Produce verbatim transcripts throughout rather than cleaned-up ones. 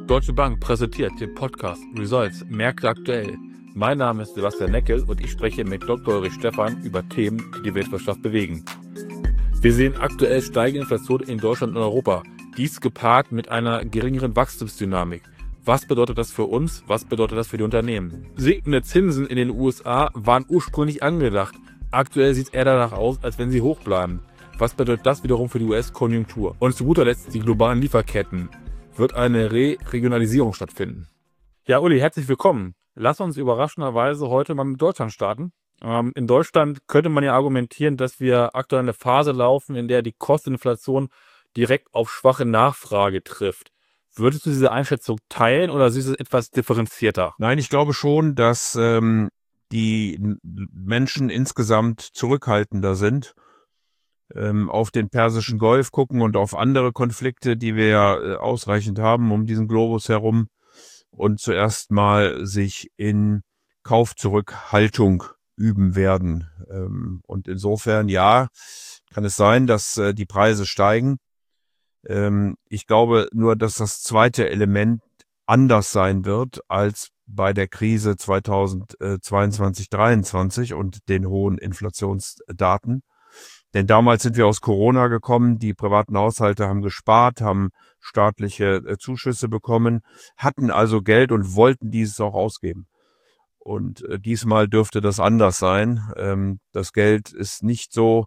Deutsche Bank präsentiert den Podcast Results Märkte aktuell. Mein Name ist Sebastian Neckel und ich spreche mit Doktor Ulrich Stephan über Themen, die die Weltwirtschaft bewegen. Wir sehen aktuell steigende Inflation in Deutschland und Europa. Dies gepaart mit einer geringeren Wachstumsdynamik. Was bedeutet das für uns? Was bedeutet das für die Unternehmen? Sinkende Zinsen in den U S A waren ursprünglich angedacht. Aktuell sieht es eher danach aus, als wenn sie hoch bleiben. Was bedeutet das wiederum für die U S-Konjunktur? Und zu guter Letzt die globalen Lieferketten. Wird eine Re-Regionalisierung stattfinden? Ja, Uli, herzlich willkommen. Lass uns überraschenderweise heute mal mit Deutschland starten. Ähm, in Deutschland könnte man ja argumentieren, dass wir aktuell eine Phase laufen, in der die Kosteninflation direkt auf schwache Nachfrage trifft. Würdest du diese Einschätzung teilen oder siehst du es etwas differenzierter? Nein, ich glaube schon, dass ähm, die n- Menschen insgesamt zurückhaltender sind, ähm, auf den Persischen Golf gucken und auf andere Konflikte, die wir ja äh, ausreichend haben um diesen Globus herum, und zuerst mal sich in Kaufzurückhaltung üben werden. Ähm, und insofern, ja, kann es sein, dass äh, die Preise steigen. Ähm, ich glaube nur, dass das zweite Element anders sein wird als bei der Krise zweitausendzweiundzwanzig, dreiundzwanzig und den hohen Inflationsdaten. Denn damals sind wir aus Corona gekommen, die privaten Haushalte haben gespart, haben staatliche äh, Zuschüsse bekommen, hatten also Geld und wollten dieses auch ausgeben. Und äh, diesmal dürfte das anders sein. Ähm, das Geld ist nicht so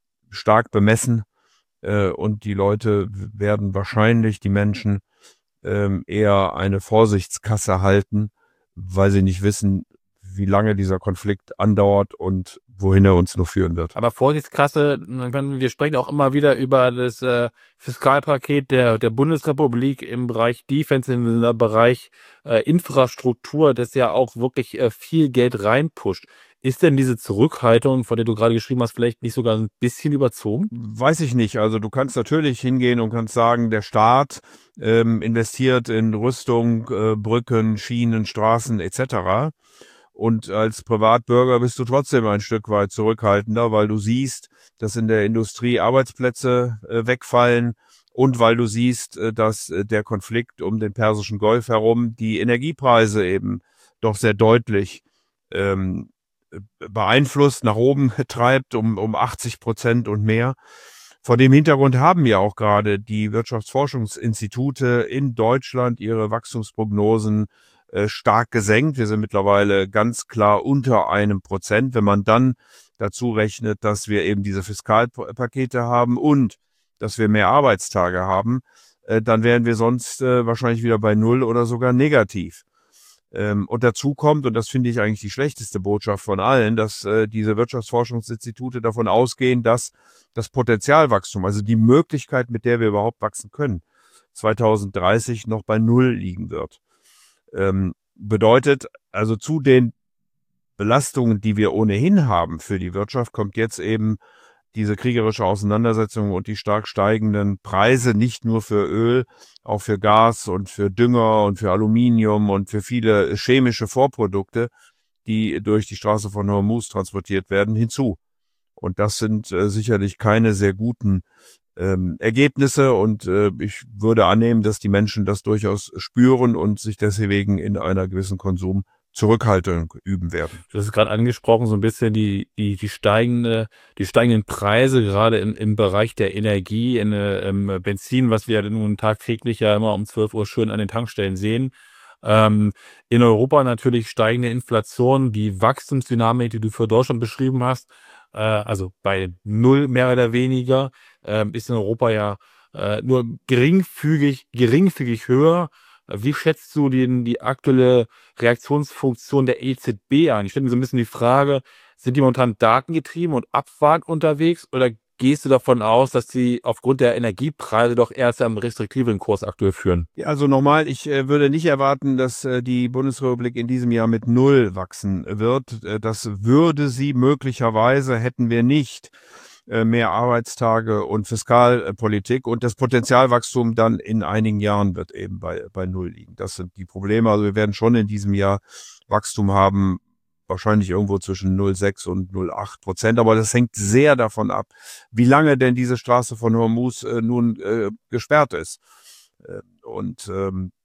stark bemessen, äh, und die Leute werden wahrscheinlich, die Menschen, ähm, eher eine Vorsichtskasse halten, weil sie nicht wissen, wie lange dieser Konflikt andauert und wohin er uns noch führen wird. Aber Vorsichtskasse, wir sprechen auch immer wieder über das äh, Fiskalpaket der, der Bundesrepublik im Bereich Defense, im Bereich äh, Infrastruktur, das ja auch wirklich äh, viel Geld reinpusht. Ist denn diese Zurückhaltung, von der du gerade geschrieben hast, vielleicht nicht sogar ein bisschen überzogen? Weiß ich nicht. Also du kannst natürlich hingehen und kannst sagen, der Staat ähm, investiert in Rüstung, äh, Brücken, Schienen, Straßen et cetera. Und als Privatbürger bist du trotzdem ein Stück weit zurückhaltender, weil du siehst, dass in der Industrie Arbeitsplätze äh, wegfallen und weil du siehst, äh, dass äh, der Konflikt um den Persischen Golf herum die Energiepreise eben doch sehr deutlich ähm, beeinflusst, nach oben treibt, um, um achtzig Prozent und mehr. Vor dem Hintergrund haben ja auch gerade die Wirtschaftsforschungsinstitute in Deutschland ihre Wachstumsprognosen äh, stark gesenkt. Wir sind mittlerweile ganz klar unter einem Prozent. Wenn man dann dazu rechnet, dass wir eben diese Fiskalpakete haben und dass wir mehr Arbeitstage haben, äh, dann wären wir sonst äh, wahrscheinlich wieder bei Null oder sogar negativ. Ähm, und dazu kommt, und das finde ich eigentlich die schlechteste Botschaft von allen, dass äh, diese Wirtschaftsforschungsinstitute davon ausgehen, dass das Potenzialwachstum, also die Möglichkeit, mit der wir überhaupt wachsen können, zweitausenddreißig noch bei Null liegen wird. Ähm, bedeutet, also zu den Belastungen, die wir ohnehin haben für die Wirtschaft, kommt jetzt eben diese kriegerische Auseinandersetzung und die stark steigenden Preise, nicht nur für Öl, auch für Gas und für Dünger und für Aluminium und für viele chemische Vorprodukte, die durch die Straße von Hormuz transportiert werden, hinzu. Und das sind äh, sicherlich keine sehr guten ähm, Ergebnisse. Und äh, ich würde annehmen, dass die Menschen das durchaus spüren und sich deswegen in einer gewissen Konsumzurückhaltung üben werden. Du hast es gerade angesprochen, so ein bisschen die, die, die steigende, die steigenden Preise, gerade im, im Bereich der Energie, in, äh, im Benzin, was wir ja nun tagtäglich ja immer um zwölf Uhr schön an den Tankstellen sehen. Ähm, in Europa natürlich steigende Inflation, die Wachstumsdynamik, die du für Deutschland beschrieben hast, äh, also bei null mehr oder weniger, ähm, ist in Europa ja äh, nur geringfügig, geringfügig höher. Wie schätzt du den, die aktuelle Reaktionsfunktion der E Z B ein? Ich stelle mir so ein bisschen die Frage, sind die momentan datengetrieben und abwartend unterwegs oder gehst du davon aus, dass sie aufgrund der Energiepreise doch eher zu einem restriktiveren Kurs aktuell führen? Ja, also nochmal, ich äh, würde nicht erwarten, dass äh, die Bundesrepublik in diesem Jahr mit Null wachsen wird. Äh, das würde sie möglicherweise, hätten wir nicht äh, mehr Arbeitstage und Fiskalpolitik, und das Potenzialwachstum dann in einigen Jahren wird eben bei, bei Null liegen. Das sind die Probleme. Also wir werden schon in diesem Jahr Wachstum haben, wahrscheinlich irgendwo zwischen null Komma sechs und null Komma acht Prozent. Aber das hängt sehr davon ab, wie lange denn diese Straße von Hormuz äh, nun äh, gesperrt ist. Äh, Und ähm,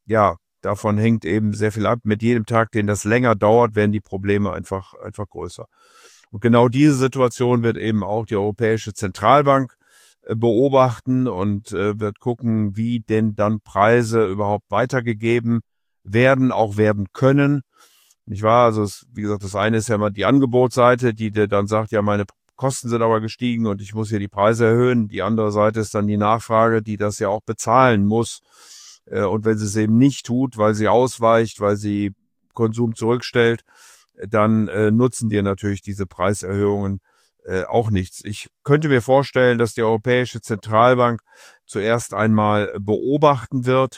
ja, davon hängt eben sehr viel ab. Mit jedem Tag, den das länger dauert, werden die Probleme einfach, einfach größer. Und genau diese Situation wird eben auch die Europäische Zentralbank äh, beobachten und äh, wird gucken, wie denn dann Preise überhaupt weitergegeben werden, auch werden können. Nicht wahr? Also es, wie gesagt, das eine ist ja mal die Angebotsseite, die dir dann sagt, ja, meine Kosten sind aber gestiegen und ich muss hier die Preise erhöhen. Die andere Seite ist dann die Nachfrage, die das ja auch bezahlen muss. Äh, und wenn sie es eben nicht tut, weil sie ausweicht, weil sie Konsum zurückstellt, dann äh, nutzen dir natürlich diese Preiserhöhungen äh, auch nichts. Ich könnte mir vorstellen, dass die Europäische Zentralbank zuerst einmal beobachten wird,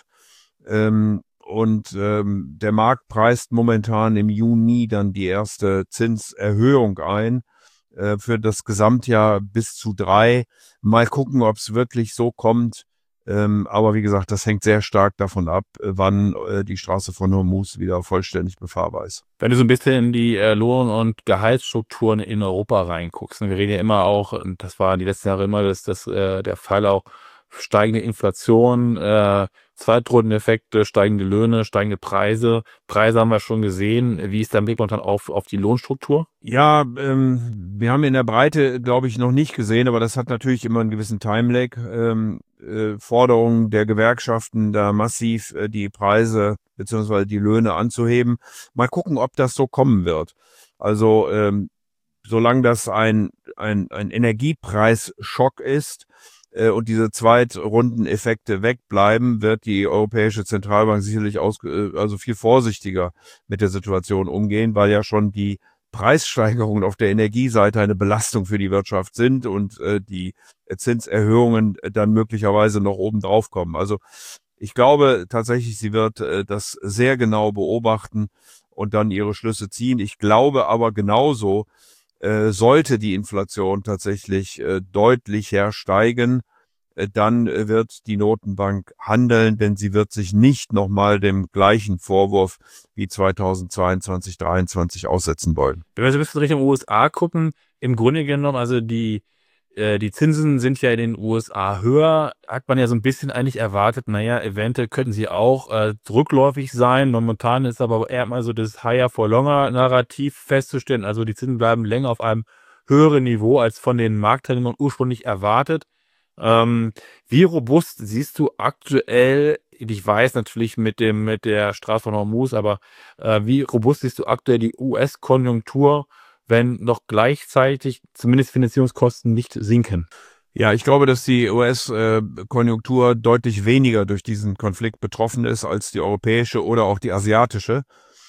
ähm, und ähm, der Markt preist momentan im Juni dann die erste Zinserhöhung ein äh, für das Gesamtjahr bis zu drei. Mal gucken, ob es wirklich so kommt. Ähm, aber wie gesagt, das hängt sehr stark davon ab, äh, wann äh, die Straße von Hormuz wieder vollständig befahrbar ist. Wenn du so ein bisschen in die äh, Lohn- und Gehaltsstrukturen in Europa reinguckst, ne, wir reden ja immer auch, und das war die letzten Jahre immer das, das, äh, der Fall auch, steigende Inflation, äh, Zweitrundeneffekte, steigende Löhne, steigende Preise. Preise haben wir schon gesehen. Wie ist dein Blick momentan auf, auf die Lohnstruktur? Ja, ähm, wir haben in der Breite, glaube ich, noch nicht gesehen, aber das hat natürlich immer einen gewissen Timelag. Ähm, äh, Forderungen der Gewerkschaften, da massiv äh, die Preise bzw. die Löhne anzuheben. Mal gucken, ob das so kommen wird. Also ähm, solange das ein, ein, ein Energiepreisschock ist äh, und diese Zweitrundeneffekte wegbleiben, wird die Europäische Zentralbank sicherlich aus, äh, also viel vorsichtiger mit der Situation umgehen, weil ja schon die Preissteigerungen auf der Energieseite eine Belastung für die Wirtschaft sind und äh, die Zinserhöhungen dann möglicherweise noch oben drauf kommen. Also ich glaube tatsächlich, sie wird äh, das sehr genau beobachten und dann ihre Schlüsse ziehen. Ich glaube aber genauso, äh, sollte die Inflation tatsächlich äh, deutlicher steigen, äh, dann äh, wird die Notenbank handeln, denn sie wird sich nicht nochmal dem gleichen Vorwurf wie zweitausendzweiundzwanzig, dreiundzwanzig aussetzen wollen. Wenn wir so ein bisschen Richtung U S A gucken, im Grunde genommen, also die, äh, die Zinsen sind ja in den U S A höher, hat man ja so ein bisschen eigentlich erwartet, naja, eventuell könnten sie auch äh, rückläufig sein. Momentan ist aber eher mal so das Higher for Longer Narrativ festzustellen. Also die Zinsen bleiben länger auf einem höheren Niveau als von den Marktteilnehmern ursprünglich erwartet. Ähm, wie robust siehst du aktuell, ich weiß natürlich mit dem, mit der Straße von Hormuz, aber äh, wie robust siehst du aktuell die U S-Konjunktur, wenn noch gleichzeitig zumindest Finanzierungskosten nicht sinken? Ja, ich glaube, dass die U S-Konjunktur deutlich weniger durch diesen Konflikt betroffen ist als die europäische oder auch die asiatische.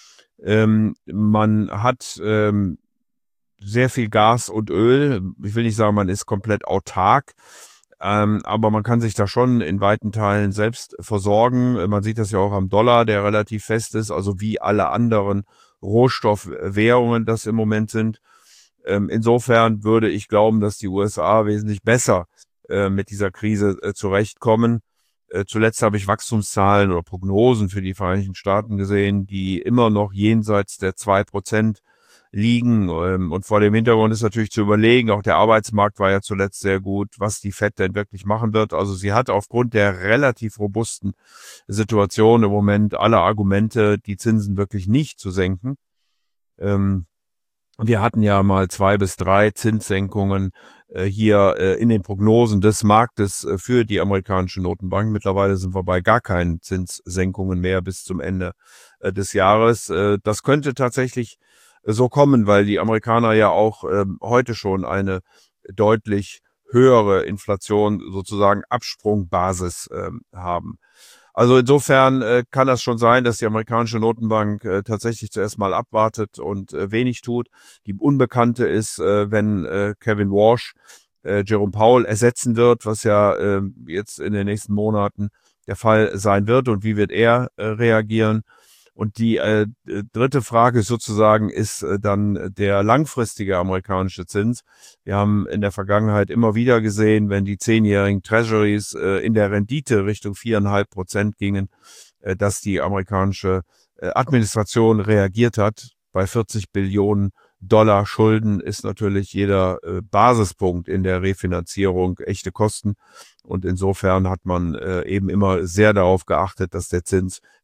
Ähm, man hat ähm, sehr viel Gas und Öl. Ich will nicht sagen, man ist komplett autark, ähm, aber man kann sich da schon in weiten Teilen selbst versorgen. Man sieht das ja auch am Dollar, der relativ fest ist, also wie alle anderen Rohstoffwährungen das im Moment sind. Ähm, insofern würde ich glauben, dass die U S A wesentlich besser äh, mit dieser Krise äh, zurechtkommen. Äh, zuletzt habe ich Wachstumszahlen oder Prognosen für die Vereinigten Staaten gesehen, die immer noch jenseits der zwei Prozent liegen. Ähm, und vor dem Hintergrund ist natürlich zu überlegen, auch der Arbeitsmarkt war ja zuletzt sehr gut, was die Fed denn wirklich machen wird. Also sie hat aufgrund der relativ robusten Situation im Moment alle Argumente, die Zinsen wirklich nicht zu senken. Ähm, Wir hatten ja mal zwei bis drei Zinssenkungen äh, hier äh, in den Prognosen des Marktes äh, für die amerikanische Notenbank. Mittlerweile sind wir bei gar keinen Zinssenkungen mehr bis zum Ende äh, des Jahres. Äh, das könnte tatsächlich äh, so kommen, weil die Amerikaner ja auch äh, heute schon eine deutlich höhere Inflation, sozusagen Absprungbasis äh, haben. Also insofern äh, kann das schon sein, dass die amerikanische Notenbank äh, tatsächlich zuerst mal abwartet und äh, wenig tut. Die Unbekannte ist, äh, wenn äh, Kevin Walsh äh, Jerome Powell ersetzen wird, was ja äh, jetzt in den nächsten Monaten der Fall sein wird und wie wird er äh, reagieren. Und die äh, dritte Frage sozusagen ist äh, dann der langfristige amerikanische Zins. Wir haben in der Vergangenheit immer wieder gesehen, wenn die zehnjährigen Treasuries äh, in der Rendite Richtung viereinhalb Prozent gingen, äh, dass die amerikanische äh, Administration reagiert hat. Bei vierzig Billionen Dollar Schulden ist natürlich jeder äh, Basispunkt in der Refinanzierung echte Kosten. Und insofern hat man äh, eben immer sehr darauf geachtet, dass der Zins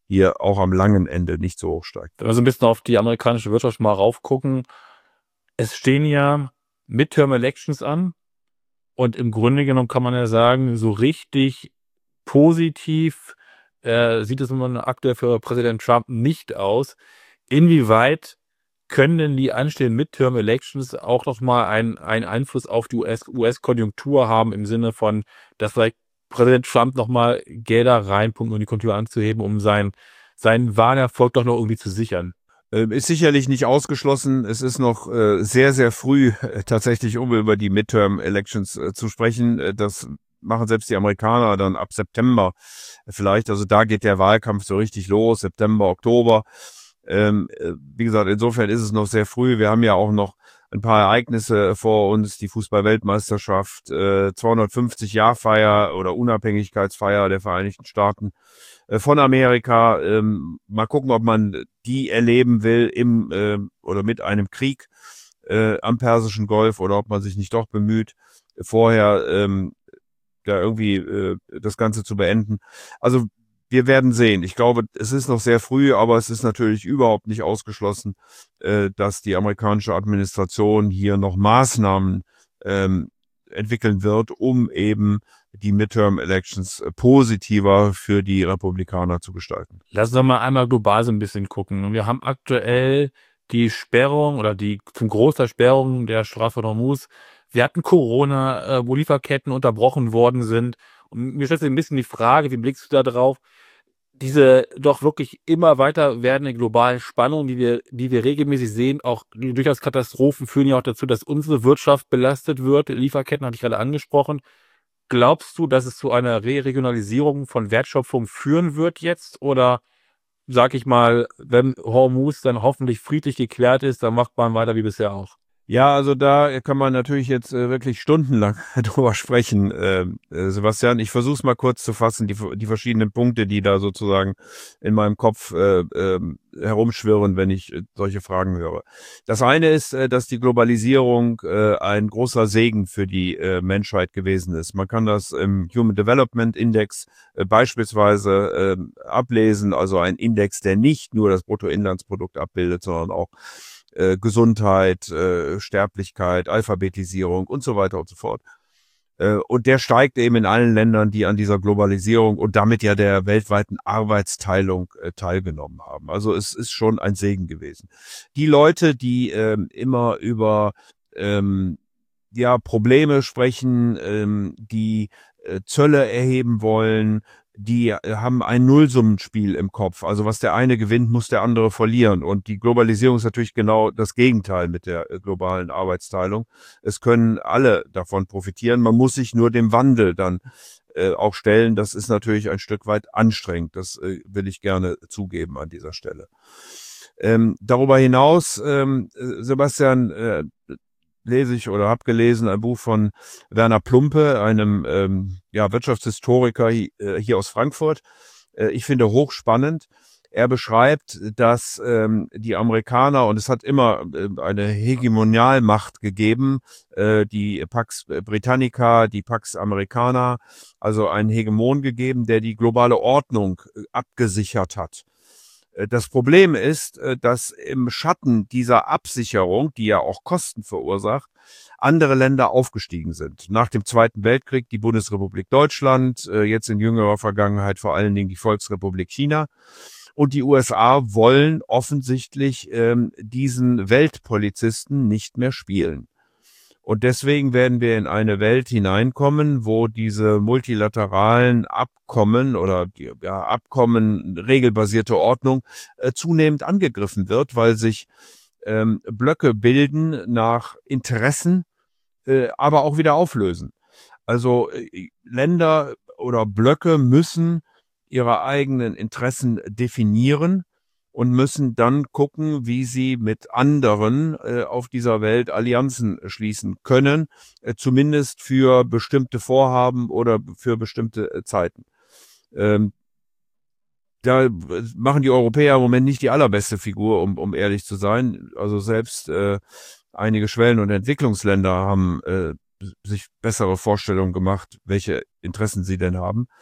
hier auch am langen Ende nicht so hoch steigt. Wenn wir so ein bisschen auf die amerikanische Wirtschaft mal raufgucken, es stehen ja Midterm-Elections an und im Grunde genommen kann man ja sagen, so richtig positiv äh, sieht es immer aktuell für Präsident Trump nicht aus. Inwieweit können denn die anstehenden Midterm-Elections auch noch mal einen einen Einfluss auf die U S U S-Konjunktur haben im Sinne von, dass vielleicht Präsident Trump noch mal Gelder reinpumpt, um die Konjunktur anzuheben, um seinen seinen Wahlerfolg doch noch irgendwie zu sichern? Ähm, Ist sicherlich nicht ausgeschlossen. Es ist noch äh, sehr, sehr früh äh, tatsächlich, um über die Midterm-Elections äh, zu sprechen. Äh, das machen selbst die Amerikaner dann ab September vielleicht. Also da geht der Wahlkampf so richtig los, September, Oktober. Ähm, äh, wie gesagt, insofern ist es noch sehr früh. Wir haben ja auch noch ein paar Ereignisse vor uns, die Fußball-Weltmeisterschaft, äh, zweihundertfünfzig-Jahr-Feier oder Unabhängigkeitsfeier der Vereinigten Staaten äh, von Amerika. Ähm, mal gucken, ob man die erleben will im äh, oder mit einem Krieg äh, am Persischen Golf oder ob man sich nicht doch bemüht, vorher ähm, da irgendwie äh, das Ganze zu beenden. Also wir werden sehen. Ich glaube, es ist noch sehr früh, aber es ist natürlich überhaupt nicht ausgeschlossen, äh, dass die amerikanische Administration hier noch Maßnahmen ähm, entwickeln wird, um eben die Midterm-Elections äh, positiver für die Republikaner zu gestalten. Lass uns doch mal einmal global so ein bisschen gucken. Wir haben aktuell die Sperrung oder die zum Großteil Sperrung der Straße von Hormuz. Wir hatten Corona, äh, wo Lieferketten unterbrochen worden sind. Und mir stellt sich ein bisschen die Frage, wie blickst du da drauf? Diese doch wirklich immer weiter werdende globalen Spannungen, die wir die wir regelmäßig sehen, auch die durchaus Katastrophen führen ja auch dazu, dass unsere Wirtschaft belastet wird. Lieferketten hatte ich gerade angesprochen. Glaubst du, dass es zu einer Re-Regionalisierung von Wertschöpfung führen wird jetzt? Oder sage ich mal, wenn Hormuz dann hoffentlich friedlich geklärt ist, dann macht man weiter wie bisher auch? Ja, also da kann man natürlich jetzt äh, wirklich stundenlang drüber sprechen, äh, äh, Sebastian. Ich versuche es mal kurz zu fassen, die, die verschiedenen Punkte, die da sozusagen in meinem Kopf äh, äh, herumschwirren, wenn ich äh, solche Fragen höre. Das eine ist, äh, dass die Globalisierung äh, ein großer Segen für die äh, Menschheit gewesen ist. Man kann das im Human Development Index äh, beispielsweise äh, ablesen, also ein Index, der nicht nur das Bruttoinlandsprodukt abbildet, sondern auch Äh, Gesundheit, äh, Sterblichkeit, Alphabetisierung und so weiter und so fort. Äh, und der steigt eben in allen Ländern, die an dieser Globalisierung und damit ja der weltweiten Arbeitsteilung äh, teilgenommen haben. Also es ist schon ein Segen gewesen. Die Leute, die ähm, immer über ähm, ja, Probleme sprechen, ähm, die äh, Zölle erheben wollen, die äh, haben ein Nullsummenspiel im Kopf. Also was der eine gewinnt, muss der andere verlieren. Und die Globalisierung ist natürlich genau das Gegenteil mit der äh, globalen Arbeitsteilung. Es können alle davon profitieren. Man muss sich nur dem Wandel dann äh, auch stellen. Das ist natürlich ein Stück weit anstrengend. Das äh, will ich gerne zugeben an dieser Stelle. Ähm, darüber hinaus, ähm, Sebastian, äh, lese ich oder habe gelesen ein Buch von Werner Plumpe, einem ähm, ja, Wirtschaftshistoriker hi, äh, hier aus Frankfurt. Äh, ich finde hochspannend. Er beschreibt, dass ähm, die Amerikaner, und es hat immer äh, eine Hegemonialmacht gegeben, äh, die Pax Britannica, die Pax Americana, also einen Hegemon gegeben, der die globale Ordnung äh, abgesichert hat. Das Problem ist, dass im Schatten dieser Absicherung, die ja auch Kosten verursacht, andere Länder aufgestiegen sind. Nach dem Zweiten Weltkrieg die Bundesrepublik Deutschland, jetzt in jüngerer Vergangenheit vor allen Dingen die Volksrepublik China. Und die U S A wollen offensichtlich ähm, diesen Weltpolizisten nicht mehr spielen. Und deswegen werden wir in eine Welt hineinkommen, wo diese multilateralen Abkommen oder die ja, Abkommen, regelbasierte Ordnung äh, zunehmend angegriffen wird, weil sich ähm, Blöcke bilden nach Interessen, äh, aber auch wieder auflösen. Also äh, Länder oder Blöcke müssen ihre eigenen Interessen definieren und müssen dann gucken, wie sie mit anderen äh, auf dieser Welt Allianzen schließen können, äh, zumindest für bestimmte Vorhaben oder für bestimmte äh, Zeiten. Ähm, da machen die Europäer im Moment nicht die allerbeste Figur, um, um ehrlich zu sein. Also selbst äh, einige Schwellen- und Entwicklungsländer haben äh, sich bessere Vorstellungen gemacht, welche Interessen sie denn haben.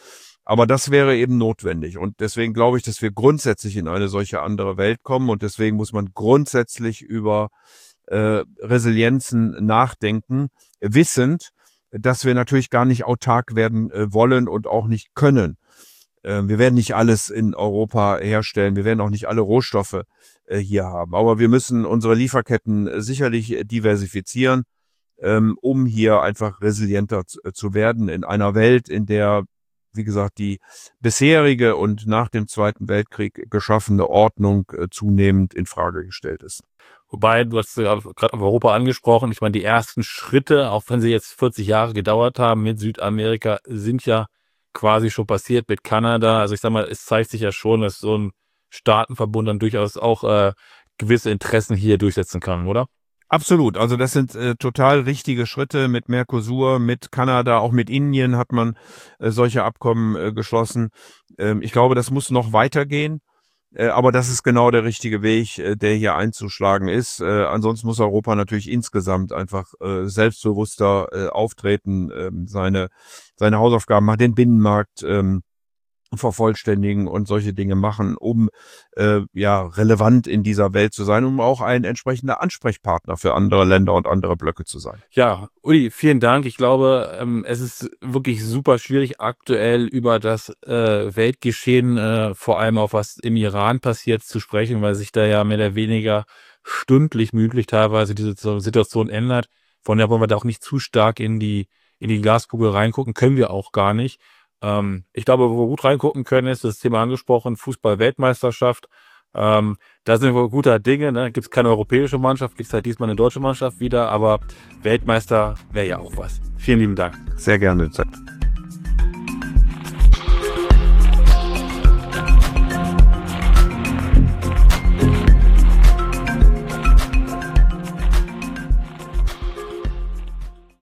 Aber das wäre eben notwendig. Und deswegen glaube ich, dass wir grundsätzlich in eine solche andere Welt kommen. Und deswegen muss man grundsätzlich über äh, Resilienzen nachdenken, wissend, dass wir natürlich gar nicht autark werden äh, wollen und auch nicht können. Äh, wir werden nicht alles in Europa herstellen. Wir werden auch nicht alle Rohstoffe äh, hier haben. Aber wir müssen unsere Lieferketten äh, sicherlich diversifizieren, ähm, um hier einfach resilienter zu, äh, zu werden in einer Welt, in der, wie gesagt, die bisherige und nach dem Zweiten Weltkrieg geschaffene Ordnung äh, zunehmend in Frage gestellt ist. Wobei, du hast ja gerade auf Europa angesprochen, ich meine, die ersten Schritte, auch wenn sie jetzt vierzig Jahre gedauert haben mit Südamerika, sind ja quasi schon passiert mit Kanada. Also ich sag mal, es zeigt sich ja schon, dass so ein Staatenverbund dann durchaus auch äh, gewisse Interessen hier durchsetzen kann, oder? Absolut. Also das sind äh, total richtige Schritte mit Mercosur, mit Kanada, auch mit Indien hat man äh, solche Abkommen äh, geschlossen. Ähm, ich glaube, das muss noch weitergehen. Äh, aber das ist genau der richtige Weg, äh, der hier einzuschlagen ist. Äh, ansonsten muss Europa natürlich insgesamt einfach äh, selbstbewusster äh, auftreten, äh, seine, seine Hausaufgaben machen, den Binnenmarkt ähm, vervollständigen und solche Dinge machen, um äh, ja relevant in dieser Welt zu sein, um auch ein entsprechender Ansprechpartner für andere Länder und andere Blöcke zu sein. Ja, Uli, vielen Dank. Ich glaube, ähm, es ist wirklich super schwierig, aktuell über das äh, Weltgeschehen, äh, vor allem auch was im Iran passiert, zu sprechen, weil sich da ja mehr oder weniger stündlich, minütlich teilweise diese Situation ändert. Von daher wollen wir da auch nicht zu stark in die, in die Glaskugel reingucken, können wir auch gar nicht. Ähm, ich glaube, wo wir gut reingucken können, ist das Thema angesprochen, Fußball-Weltmeisterschaft. Ähm, da sind wir guter Dinge, ne? Gibt es keine europäische Mannschaft, gibt es halt diesmal eine deutsche Mannschaft wieder, aber Weltmeister wäre ja auch was. Vielen lieben Dank. Sehr gerne.